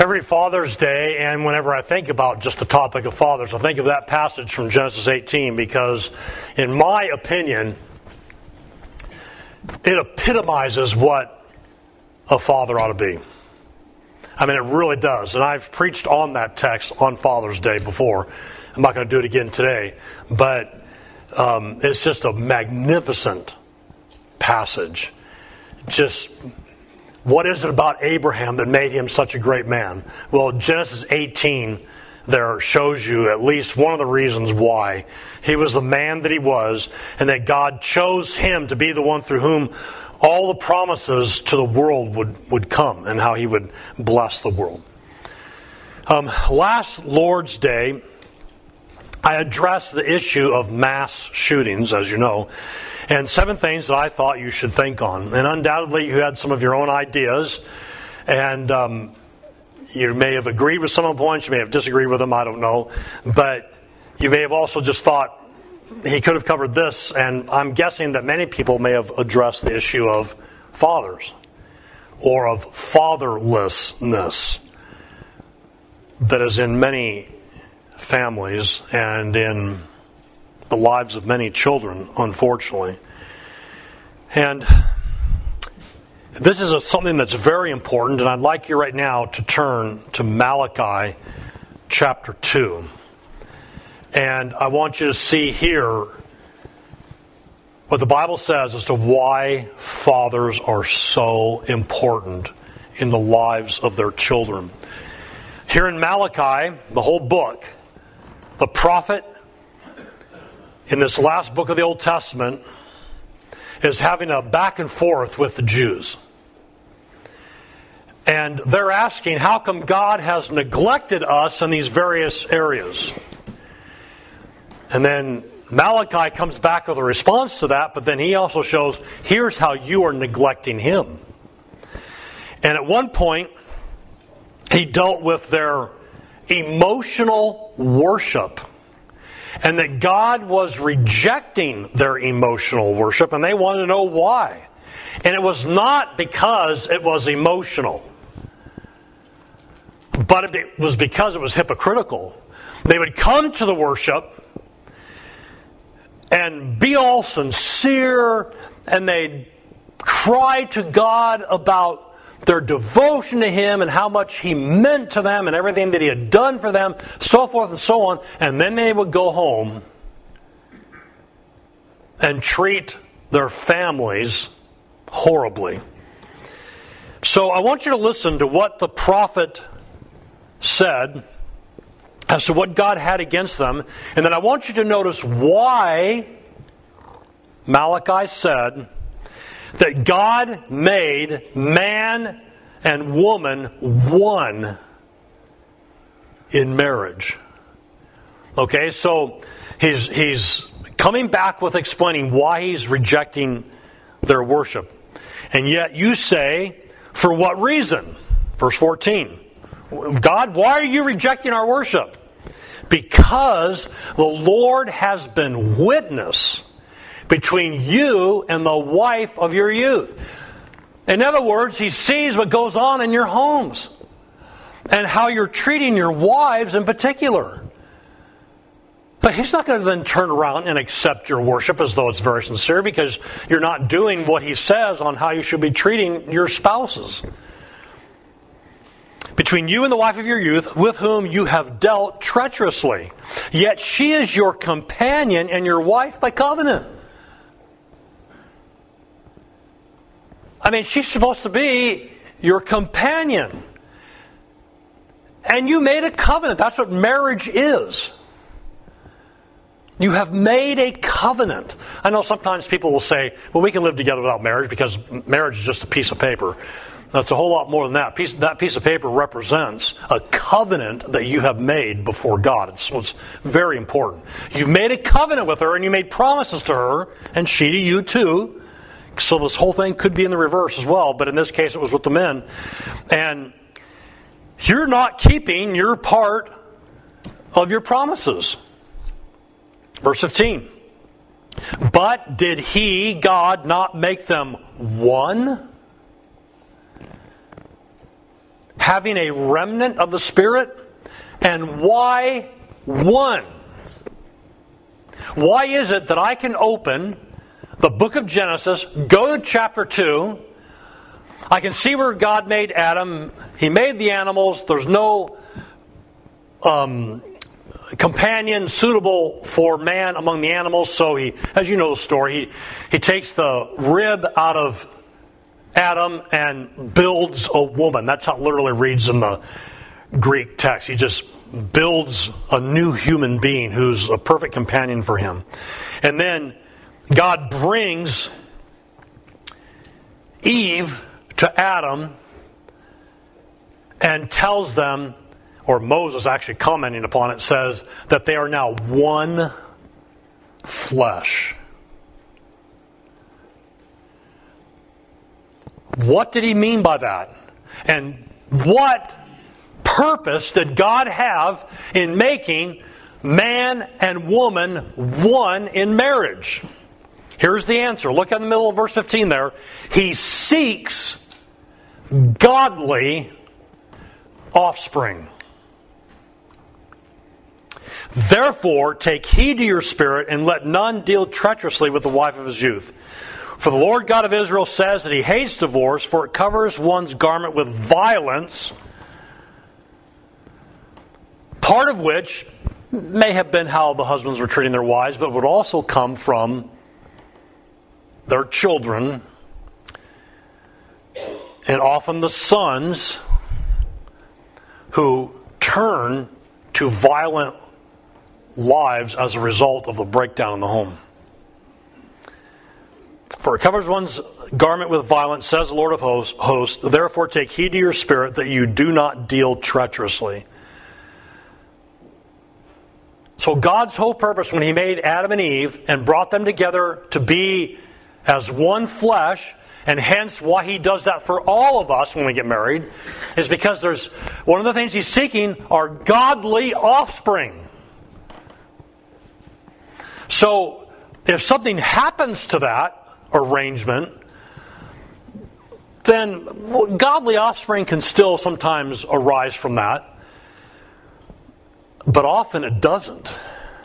Every Father's Day, and whenever I think about just the topic of fathers, I think of that passage from Genesis 18 because, in my opinion, it epitomizes what a father ought to be. I mean, it really does. And I've preached on that text on Father's Day before. I'm not going to do it again today. But it's just a magnificent passage. Just, what is it about Abraham that made him such a great man? Well, Genesis 18 there shows you at least one of the reasons why he was the man that he was, and that God chose him to be the one through whom all the promises to the world would come, and how he would bless the world. Last Lord's Day, I addressed the issue of mass shootings, as you know, and 7 things that I thought you should think on. And undoubtedly you had some of your own ideas, and you may have agreed with some of the points, you may have disagreed with them, I don't know. But you may have also just thought, he could have covered this, and I'm guessing that many people may have addressed the issue of fathers, or of fatherlessness, that is in many families and in the lives of many children, unfortunately. And this is something that's very important, and I'd like you right now to turn to Malachi chapter 2. And I want you to see here what the Bible says as to why fathers are so important in the lives of their children. Here in Malachi, the whole book, the prophet in this last book of the Old Testament is having a back and forth with the Jews. And they're asking, how come God has neglected us in these various areas? And then Malachi comes back with a response to that, but then he also shows, here's how you are neglecting him. And at one point, he dealt with their emotional worship, and that God was rejecting their emotional worship, and they wanted to know why. And it was not because it was emotional, but it was because it was hypocritical. They would come to the worship and be all sincere, and they'd cry to God about their devotion to Him and how much He meant to them and everything that He had done for them, so forth and so on. And then they would go home and treat their families horribly. So I want you to listen to what the prophet said as to what God had against them. And then I want you to notice why Malachi said that God made man and woman one in marriage. Okay, so he's coming back with explaining why he's rejecting their worship. And yet you say, for what reason? Verse 14. God, why are you rejecting our worship? Because the Lord has been witness between you and the wife of your youth. In other words, He sees what goes on in your homes and how you're treating your wives in particular. But He's not going to then turn around and accept your worship as though it's very sincere, because you're not doing what He says on how you should be treating your spouses. Between you and the wife of your youth, with whom you have dealt treacherously. Yet she is your companion and your wife by covenant. I mean, she's supposed to be your companion. And you made a covenant. That's what marriage is. You have made a covenant. I know sometimes people will say, well, we can live together without marriage because marriage is just a piece of paper. That's a whole lot more than that. That piece of paper represents a covenant that you have made before God. It's very important. You've made a covenant with her, and you made promises to her, and she to you too. So this whole thing could be in the reverse as well, but in this case it was with the men. And you're not keeping your part of your promises. Verse 15. But did He, God, not make them one? having a remnant of the Spirit? And why one? Why is it that I can open the book of Genesis, go to chapter 2, I can see where God made Adam, He made the animals, there's no companion suitable for man among the animals, so he, as you know the story, he takes the rib out of Adam and builds a woman. That's how it literally reads in the Greek text. He just builds a new human being who's a perfect companion for him. And then God brings Eve to Adam and tells them, or Moses actually commenting upon it, says that they are now one flesh. What did he mean by that? And what purpose did God have in making man and woman one in marriage? Here's the answer. Look at the middle of verse 15 there. He seeks godly offspring. Therefore, take heed to your spirit, and let none deal treacherously with the wife of his youth. For the Lord God of Israel says that He hates divorce, for it covers one's garment with violence, part of which may have been how the husbands were treating their wives, but would also come from their children, and often the sons who turn to violent lives as a result of the breakdown in the home. For it covers one's garment with violence, says the Lord of hosts. Therefore take heed to your spirit that you do not deal treacherously. So God's whole purpose when He made Adam and Eve and brought them together to be as one flesh, and hence why He does that for all of us when we get married, is because there's one of the things He's seeking are godly offspring. So if something happens to that arrangement, then godly offspring can still sometimes arise from that. But often it doesn't.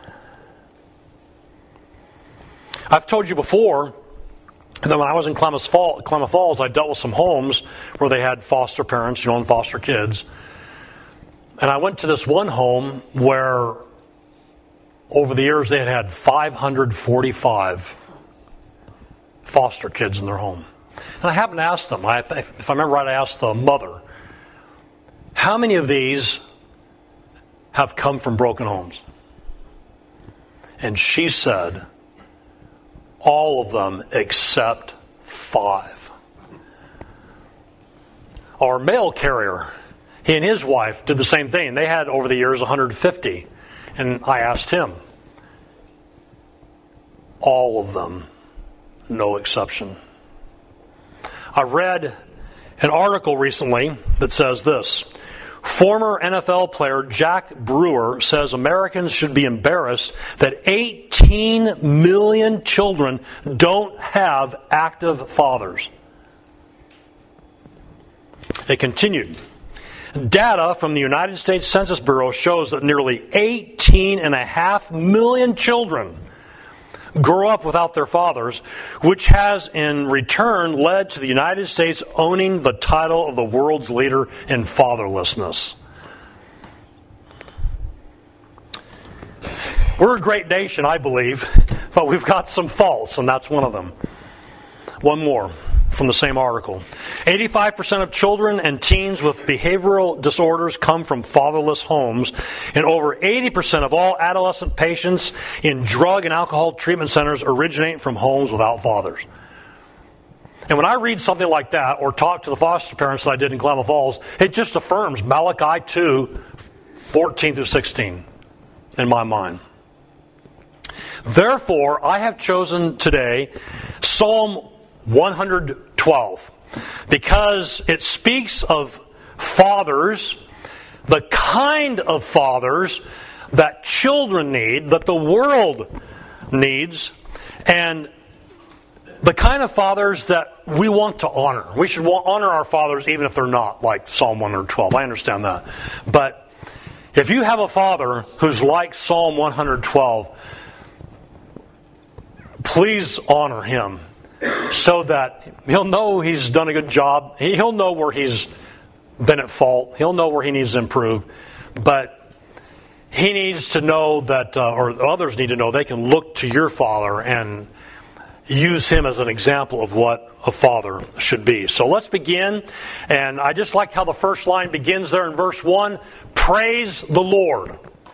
I've told you before that when I was in Klamath Falls, I dealt with some homes where they had foster parents, and foster kids. And I went to this one home where over the years they had 545 foster kids in their home. And I happened to ask them, if I remember right, I asked the mother, how many of these have come from broken homes? And she said, all of them except 5. Our mail carrier, he and his wife did the same thing. They had over the years 150. And I asked him, all of them, no exception. I read an article recently that says this. Former NFL player Jack Brewer says Americans should be embarrassed that 18 million children don't have active fathers. It continued. Data from the United States Census Bureau shows that nearly 18.5 million children grow up without their fathers, which has in return led to the United States owning the title of the world's leader in fatherlessness. We're a great nation, I believe, but we've got some faults, and that's one of them. One more from the same article. 85% of children and teens with behavioral disorders come from fatherless homes, and over 80% of all adolescent patients in drug and alcohol treatment centers originate from homes without fathers. And when I read something like that, or talk to the foster parents that I did in Klamath Falls, it just affirms Malachi 2, 14 through 16 in my mind. Therefore, I have chosen today Psalm 112, because it speaks of fathers, the kind of fathers that children need, that the world needs, and the kind of fathers that we want to honor. We should honor our fathers even if they're not like Psalm 112. I understand that. But if you have a father who's like Psalm 112, please honor him so that he'll know he's done a good job. He'll know where he's been at fault. He'll know where he needs to improve. But he needs to know that, or others need to know, they can look to your father and use him as an example of what a father should be. So let's begin. And I just like how the first line begins there in verse 1. Praise the Lord.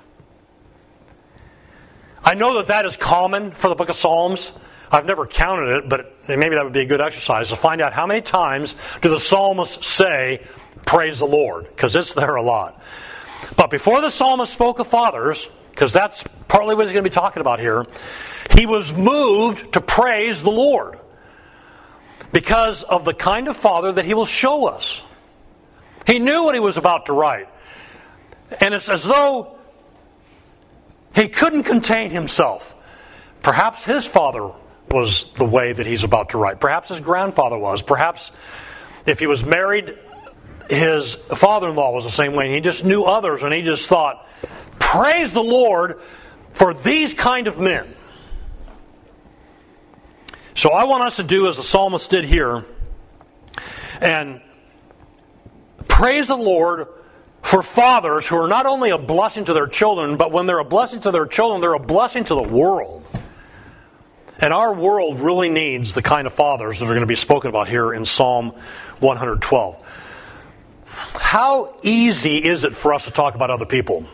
I know that is common for the book of Psalms. I've never counted it, but maybe that would be a good exercise to find out how many times do the psalmists say, praise the Lord, because it's there a lot. But before the psalmist spoke of fathers, because that's partly what he's going to be talking about here, he was moved to praise the Lord because of the kind of father that he will show us. He knew what he was about to write. And it's as though he couldn't contain himself. Perhaps his father was the way that he's about to write. Perhaps his grandfather was. Perhaps if he was married, his father-in-law was the same way. He just knew others and he just thought, praise the Lord for these kind of men. So I want us to do as the psalmist did here and praise the Lord for fathers who are not only a blessing to their children, but when they're a blessing to their children, they're a blessing to the world. And our world really needs the kind of fathers that are going to be spoken about here in Psalm 112. How easy is it for us to talk about other people?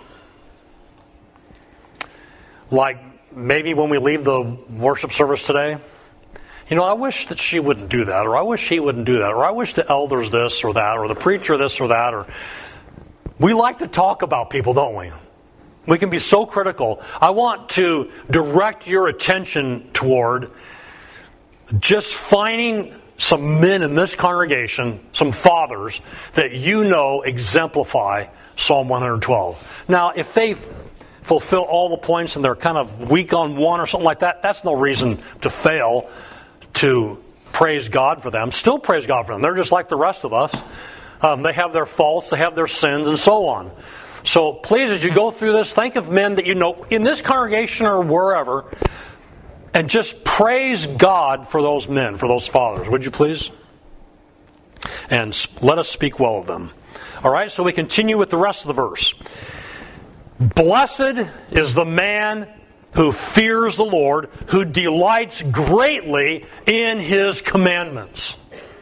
Like maybe when we leave the worship service today, you know, I wish that she wouldn't do that, or I wish he wouldn't do that, or I wish the elders this or that, or the preacher this or that, or we like to talk about people, don't we? We can be so critical. I want to direct your attention toward just finding some men in this congregation, some fathers, that you know exemplify Psalm 112. Now, if they fulfill all the points and they're kind of weak on one or something like that, that's no reason to fail to praise God for them. Still praise God for them. They're just like the rest of us. They have their faults, they have their sins, and so on. So please, as you go through this, think of men that you know in this congregation or wherever, and just praise God for those men, for those fathers. Would you please? And let us speak well of them. All right, so we continue with the rest of the verse. Blessed is the man who fears the Lord, who delights greatly in His commandments.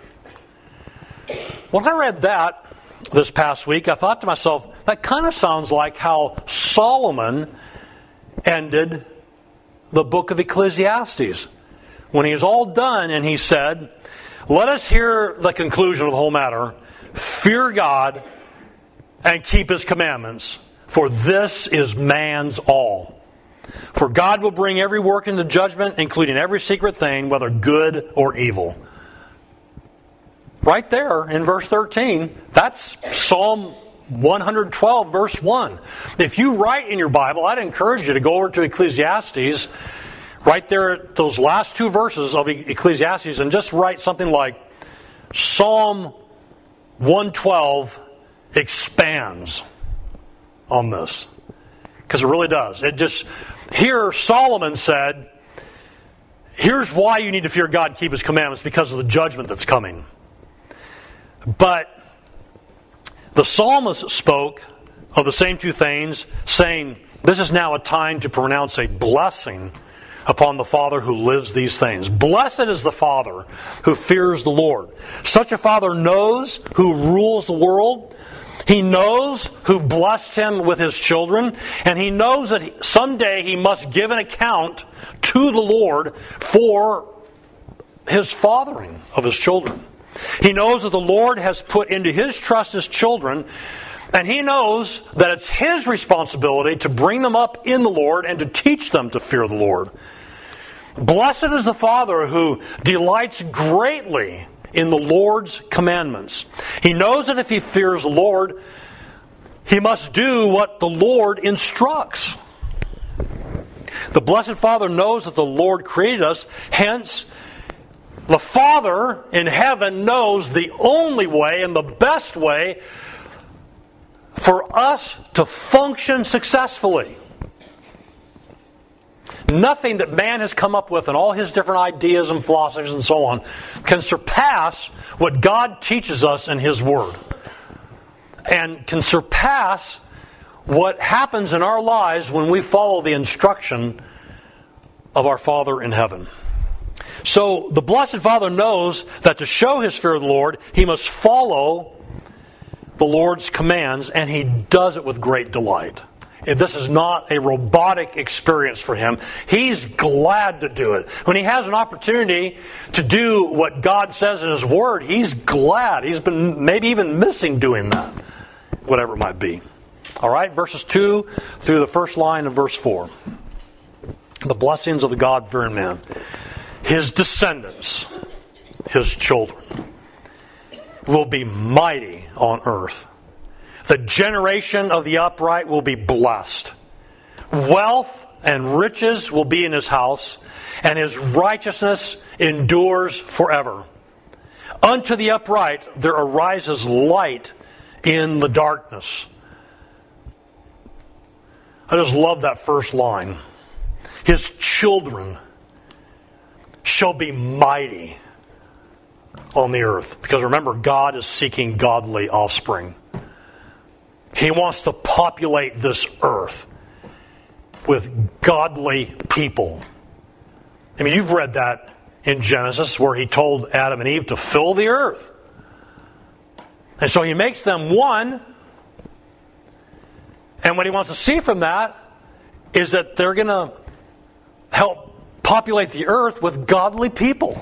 When I read that this past week, I thought to myself, that kind of sounds like how Solomon ended the book of Ecclesiastes. When he was all done and he said, let us hear the conclusion of the whole matter. Fear God and keep His commandments, for this is man's all. For God will bring every work into judgment, including every secret thing, whether good or evil. Right there in verse 13, that's Psalm 112, verse 1. If you write in your Bible, I'd encourage you to go over to Ecclesiastes, right there at those last two verses of Ecclesiastes, and just write something like Psalm 112 expands on this. Because it really does. It just, here Solomon said, here's why you need to fear God and keep His commandments, because of the judgment that's coming. But the psalmist spoke of the same two things, saying, this is now a time to pronounce a blessing upon the father who lives these things. Blessed is the father who fears the Lord. Such a father knows who rules the world. He knows who blessed him with his children. And he knows that someday he must give an account to the Lord for his fathering of his children. He knows that the Lord has put into his trust his children, and he knows that it's his responsibility to bring them up in the Lord and to teach them to fear the Lord. Blessed is the father who delights greatly in the Lord's commandments. He knows that if he fears the Lord, he must do what the Lord instructs. The blessed father knows that the Lord created us, hence The Father in heaven knows the only way and the best way for us to function successfully. Nothing that man has come up with and all his different ideas and philosophies and so on can surpass what God teaches us in His Word. And can surpass what happens in our lives when we follow the instruction of our Father in heaven. So the Blessed Father knows that to show his fear of the Lord, he must follow the Lord's commands, and he does it with great delight. If this is not a robotic experience for him, he's glad to do it. When he has an opportunity to do what God says in His Word, he's glad. He's been maybe even missing doing that, whatever it might be. All right, verses 2 through the first line of verse 4. The blessings of the God-fearing man. His descendants, his children, will be mighty on earth. The generation of the upright will be blessed. Wealth and riches will be in his house, and his righteousness endures forever. Unto the upright there arises light in the darkness. I just love that first line. His children shall be mighty on the earth. Because remember, God is seeking godly offspring. He wants to populate this earth with godly people. I mean, you've read that in Genesis where He told Adam and Eve to fill the earth. And so He makes them one. And what He wants to see from that is that they're going to help populate the earth with godly people.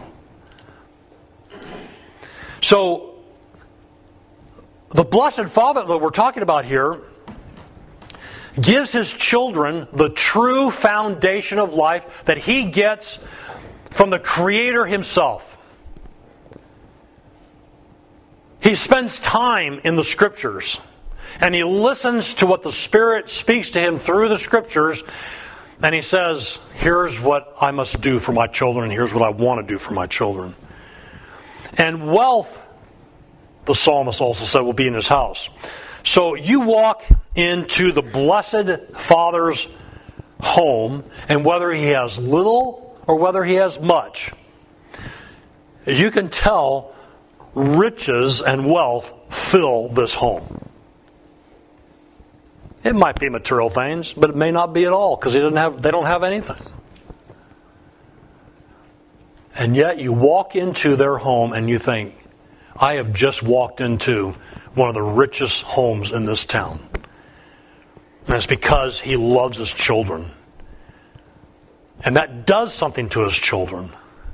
So, the Blessed Father that we're talking about here gives His children the true foundation of life that He gets from the Creator Himself. He spends time in the Scriptures, and he listens to what the Spirit speaks to him through the Scriptures, and he says, here's what I must do for my children, and here's what I want to do for my children. And wealth, the psalmist also said, will be in his house. So you walk into the Blessed Father's home, and whether he has little or whether he has much, you can tell riches and wealth fill this home. It might be material things, but it may not be at all, because they don't have anything. And yet you walk into their home and you think, I have just walked into one of the richest homes in this town. And it's because he loves his children. And that does something to his children.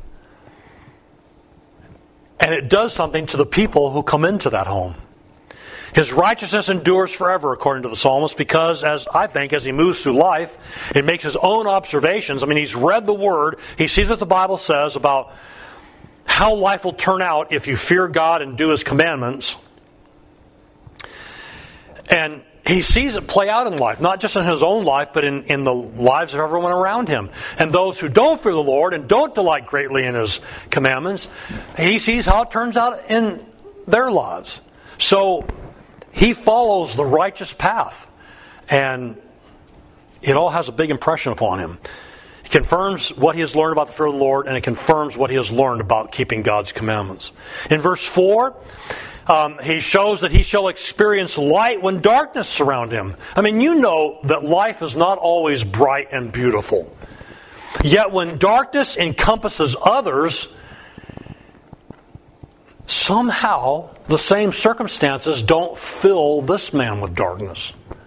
And it does something to the people who come into that home. His righteousness endures forever, according to the psalmist, because as he moves through life, it makes his own observations. I mean, he's read the Word. He sees what the Bible says about how life will turn out if you fear God and do His commandments. And he sees it play out in life, not just in his own life, but in the lives of everyone around him. And those who don't fear the Lord and don't delight greatly in His commandments, he sees how it turns out in their lives. So he follows the righteous path, and it all has a big impression upon him. It confirms what he has learned about the fear of the Lord, and it confirms what he has learned about keeping God's commandments. In verse 4, he shows that he shall experience light when darkness surround him. I mean, you know that life is not always bright and beautiful. Yet when darkness encompasses others, somehow the same circumstances don't fill this man with darkness.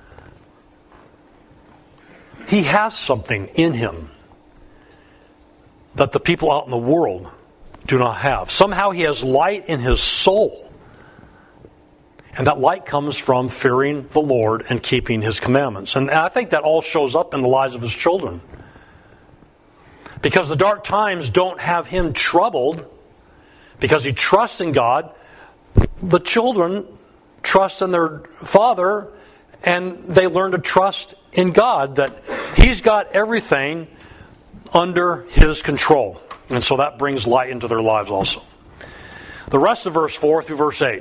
He has something in him that the people out in the world do not have. Somehow he has light in his soul. And that light comes from fearing the Lord and keeping His commandments. And I think that all shows up in the lives of his children. Because the dark times don't have him troubled, because he trusts in God. The children trust in their father, and they learn to trust in God, that He's got everything under His control. And so that brings light into their lives also. The rest of verse 4 through verse 8.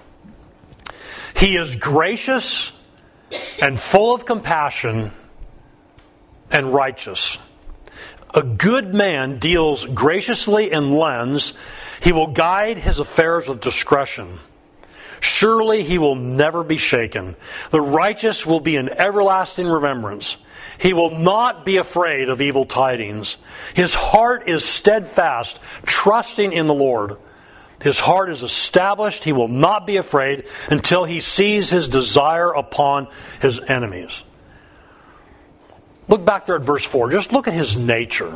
He is gracious and full of compassion and righteous. A good man deals graciously and lends. He will guide his affairs with discretion. Surely he will never be shaken. The righteous will be in everlasting remembrance. He will not be afraid of evil tidings. His heart is steadfast, trusting in the Lord. His heart is established. He will not be afraid until he sees his desire upon his enemies. Look back there at verse 4. Just look at his nature.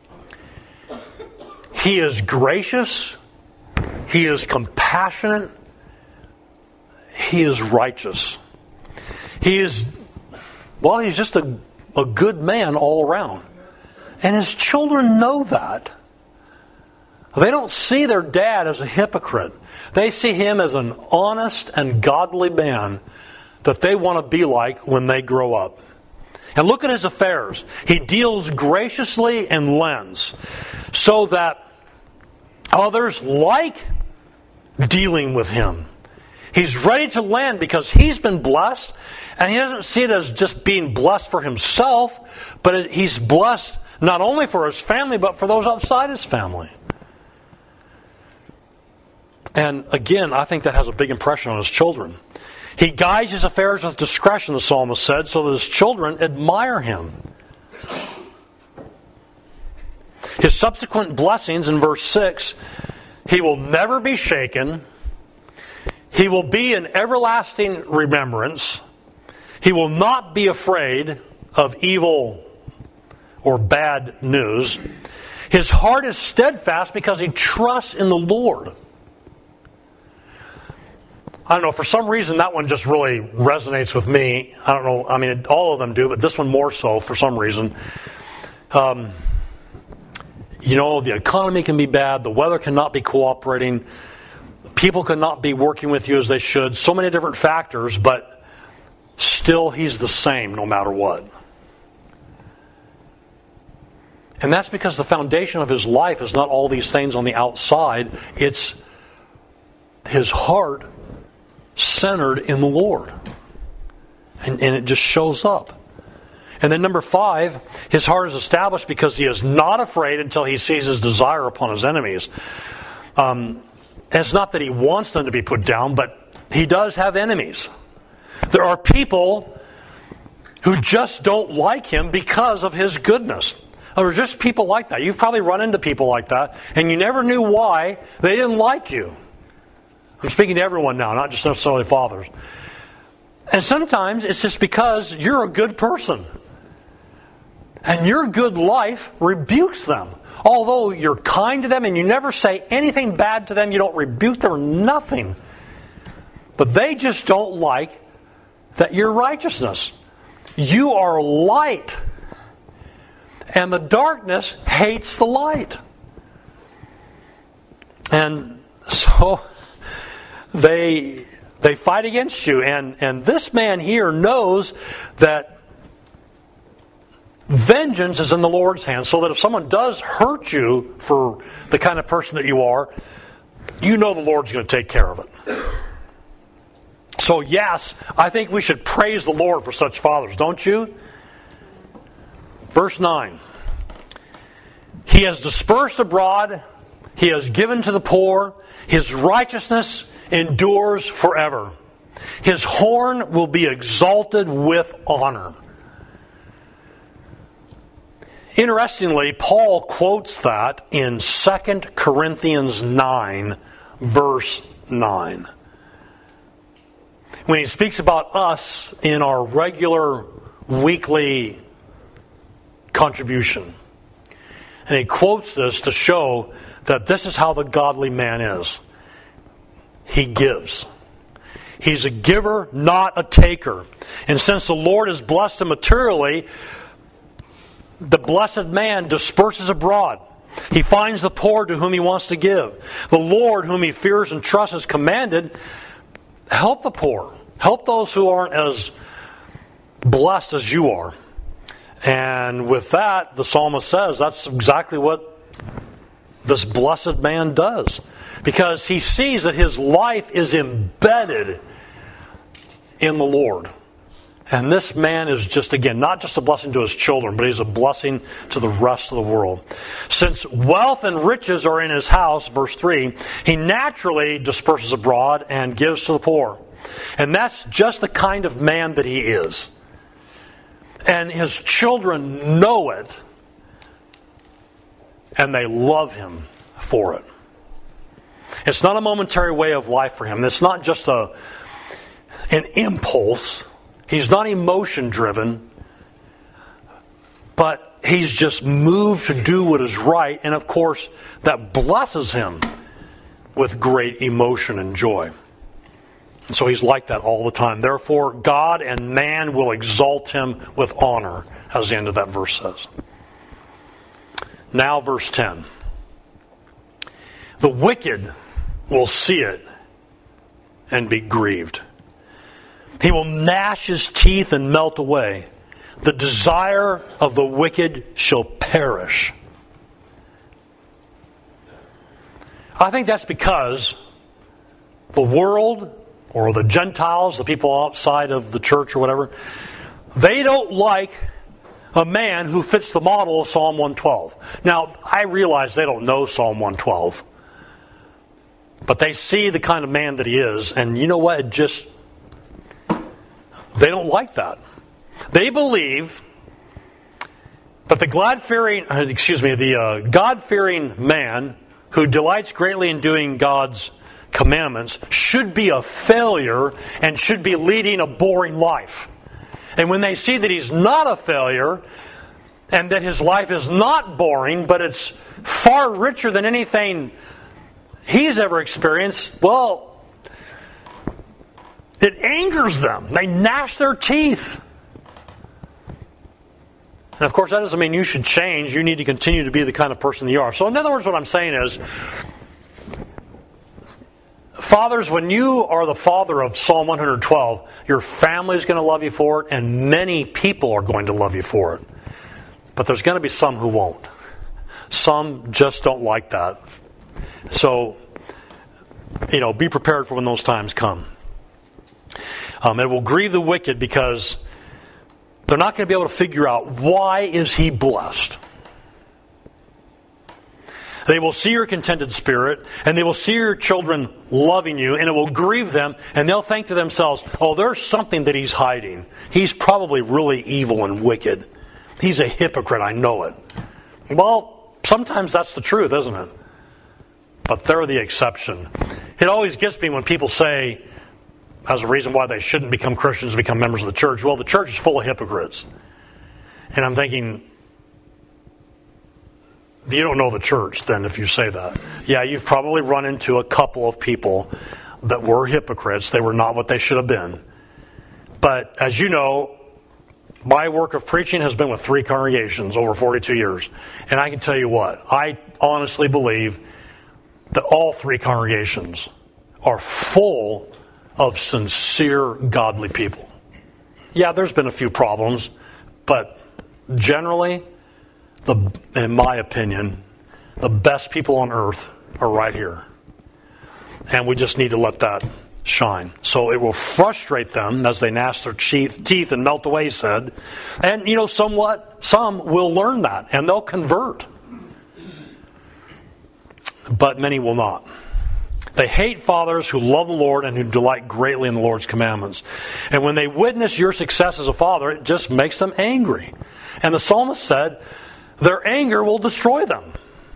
He is gracious. He is compassionate. He is righteous. He's just a good man all around. And his children know that. They don't see their dad as a hypocrite. They see him as an honest and godly man that they want to be like when they grow up. And look at his affairs. He deals graciously and lends, so that others like dealing with him. He's ready to lend because he's been blessed, and he doesn't see it as just being blessed for himself, but he's blessed not only for his family, but for those outside his family. And again, I think that has a big impression on his children. He guides his affairs with discretion, the psalmist said, so that his children admire him. His subsequent blessings in verse 6, he will never be shaken. He will be in everlasting remembrance. He will not be afraid of evil or bad news. His heart is steadfast because he trusts in the Lord. I don't know, for some reason that one just really resonates with me. I don't know, I mean, all of them do, but this one more so for some reason. The economy can be bad, the weather cannot be cooperating, people cannot be working with you as they should, so many different factors, but still he's the same no matter what. And that's because the foundation of his life is not all these things on the outside, it's his heart centered in the Lord. And it just shows up. And then number 5, his heart is established because he is not afraid until he sees his desire upon his enemies. And it's not that he wants them to be put down, but he does have enemies. There are people who just don't like him because of his goodness. There are just people like that. You've probably run into people like that, and you never knew why they didn't like you. I'm speaking to everyone now, not just necessarily fathers. And sometimes it's just because you're a good person. And your good life rebukes them. Although you're kind to them and you never say anything bad to them, you don't rebuke them or nothing. But they just don't like that your righteousness. You are light. And the darkness hates the light. And so they fight against you. And this man here knows that vengeance is in the Lord's hands, so that if someone does hurt you for the kind of person that you are, you know the Lord's going to take care of it. So yes, I think we should praise the Lord for such fathers, don't you? Verse 9. He has dispersed abroad, he has given to the poor, his righteousness endures forever. His horn will be exalted with honor. Interestingly, Paul quotes that in 2 Corinthians 9, verse 9. When he speaks about us in our regular weekly contribution. And he quotes this to show that this is how the godly man is. He gives. He's a giver, not a taker. And since the Lord has blessed him materially, the blessed man disperses abroad. He finds the poor to whom he wants to give. The Lord, whom he fears and trusts, has commanded, help the poor. Help those who aren't as blessed as you are. And with that, the psalmist says that's exactly what this blessed man does. Because he sees that his life is embedded in the Lord. And this man is just, again, not just a blessing to his children, but he's a blessing to the rest of the world. Since wealth and riches are in his house, verse 3, he naturally disperses abroad and gives to the poor. And that's just the kind of man that he is. And his children know it, and they love him for it. It's not a momentary way of life for him. It's not just an impulse. He's not emotion driven, but he's just moved to do what is right. And of course, that blesses him with great emotion and joy. And so he's like that all the time. Therefore, God and man will exalt him with honor, as the end of that verse says. Now, verse 10. The wicked will see it and be grieved. He will gnash his teeth and melt away. The desire of the wicked shall perish. I think that's because the world, or the Gentiles, the people outside of the church or whatever, they don't like a man who fits the model of Psalm 112. Now, I realize they don't know Psalm 112. But they see the kind of man that he is, and you know what? They don't like that. They believe that the God-fearing man who delights greatly in doing God's commandments should be a failure and should be leading a boring life. And when they see that he's not a failure and that his life is not boring, but it's far richer than anything he's ever experienced, well, it angers them. They gnash their teeth. And of course, that doesn't mean you should change. You need to continue to be the kind of person you are. So in other words, what I'm saying is, fathers, when you are the father of Psalm 112, your family is going to love you for it, and many people are going to love you for it. But there's going to be some who won't. Some just don't like that. So, be prepared for when those times come. It will grieve the wicked because they're not going to be able to figure out, why is he blessed? They will see your contented spirit, and they will see your children loving you, and it will grieve them, and they'll think to themselves, oh, there's something that he's hiding. He's probably really evil and wicked. He's a hypocrite, I know it. Well, sometimes that's the truth, isn't it? But they're the exception. It always gets me when people say, as a reason why they shouldn't become Christians and become members of the church, well, the church is full of hypocrites. And I'm thinking, you don't know the church then if you say that. Yeah, you've probably run into a couple of people that were hypocrites. They were not what they should have been. But as you know, my work of preaching has been with 3 congregations over 42 years. And I can tell you what, I honestly believe that all 3 congregations are full of sincere, godly people. Yeah, there's been a few problems, but generally, in my opinion, the best people on earth are right here. And we just need to let that shine. So it will frustrate them as they gnash their teeth and melt away, he said. And, some will learn that, and they'll convert. But many will not. They hate fathers who love the Lord and who delight greatly in the Lord's commandments. And when they witness your success as a father, it just makes them angry. And the psalmist said, their anger will destroy them.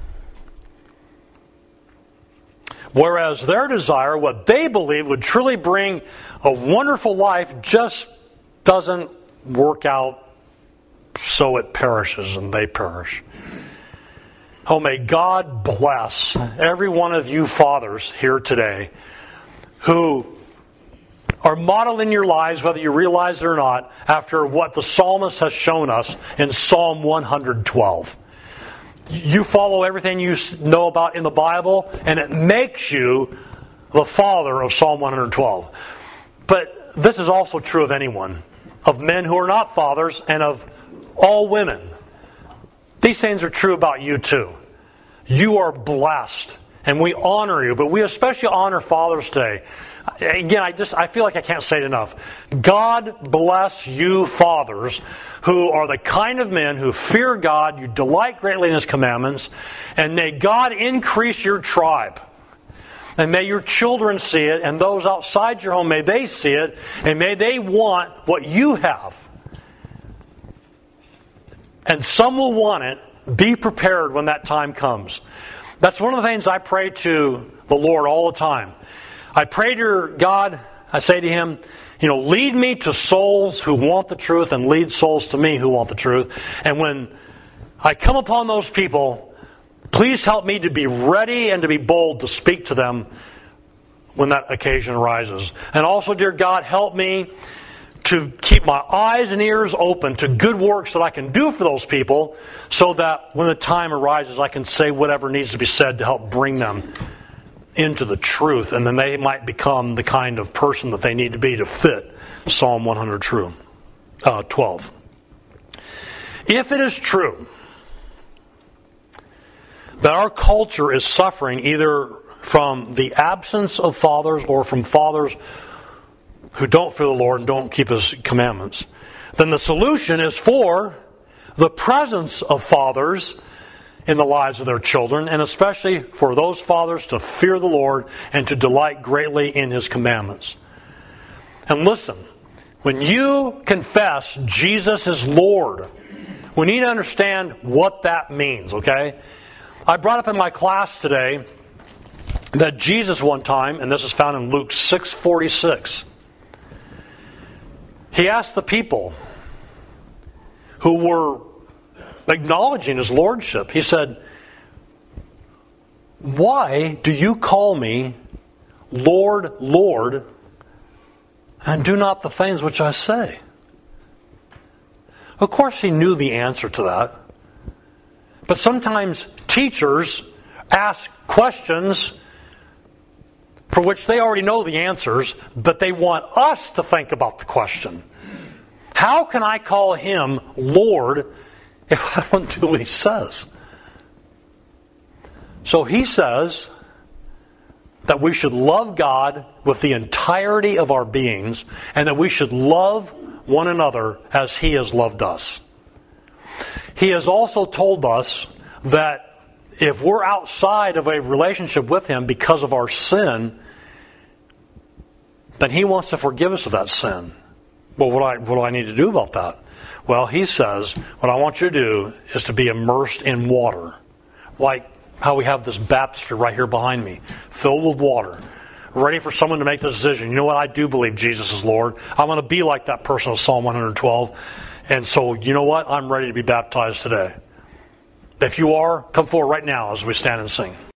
Whereas their desire, what they believe would truly bring a wonderful life, just doesn't work out, so it perishes and they perish. Oh, may God bless every one of you fathers here today who are modeling your lives, whether you realize it or not, after what the psalmist has shown us in Psalm 112. You follow everything you know about in the Bible, and it makes you the father of Psalm 112. But this is also true of anyone, of men who are not fathers, and of all women. These things are true about you too. You are blessed, and we honor you, but we especially honor Father's Day. Again, I feel like I can't say it enough. God bless you fathers who are the kind of men who fear God, you delight greatly in His commandments, and may God increase your tribe. And may your children see it, and those outside your home, may they see it, and may they want what you have. And some will want it. Be prepared when that time comes. That's one of the things I pray to the Lord all the time. I pray to God, I say to Him, lead me to souls who want the truth and lead souls to me who want the truth. And when I come upon those people, please help me to be ready and to be bold to speak to them when that occasion arises. And also, dear God, help me to keep my eyes and ears open to good works that I can do for those people so that when the time arises, I can say whatever needs to be said to help bring them into the truth, and then they might become the kind of person that they need to be to fit Psalm 112. If it is true that our culture is suffering either from the absence of fathers or from fathers who don't fear the Lord and don't keep His commandments, then the solution is for the presence of fathers in the lives of their children, and especially for those fathers to fear the Lord and to delight greatly in His commandments. And listen, when you confess Jesus is Lord, we need to understand what that means, okay? I brought up in my class today that Jesus one time, and this is found in Luke 6:46, He asked the people who were acknowledging His lordship, He said, "Why do you call me Lord, Lord, and do not the things which I say?" Of course He knew the answer to that. But sometimes teachers ask questions for which they already know the answers, but they want us to think about the question. How can I call Him Lord if I don't do what He says? So He says that we should love God with the entirety of our beings, and that we should love one another as He has loved us. He has also told us that if we're outside of a relationship with Him because of our sin, then He wants to forgive us of that sin. Well, what do I need to do about that? Well, He says, what I want you to do is to be immersed in water. Like how we have this baptistry right here behind me, filled with water, ready for someone to make the decision. You know what? I do believe Jesus is Lord. I'm going to be like that person of Psalm 112. And so, you know what? I'm ready to be baptized today. If you are, come forward right now as we stand and sing.